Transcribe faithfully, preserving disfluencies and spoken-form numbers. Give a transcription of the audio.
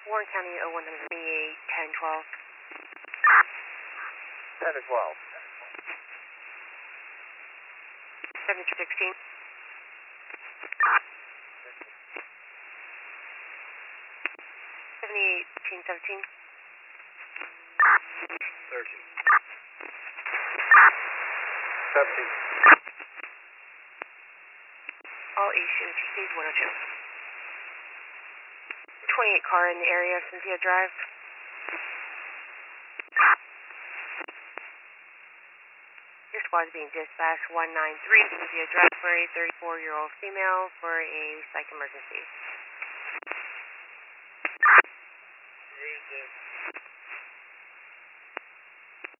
Warren County oh one twenty-eight, ten twelve. ten to twelve. seventy-two sixteen. seventy-eight seventeen. thirteen. seventeen. All Asian T Ks one oh two. twenty-eight car in the area, Cynthia Drive. Your squad is being dispatched one nine three, Cynthia Drive for a thirty-four-year-old female for a psych emergency. Where is this?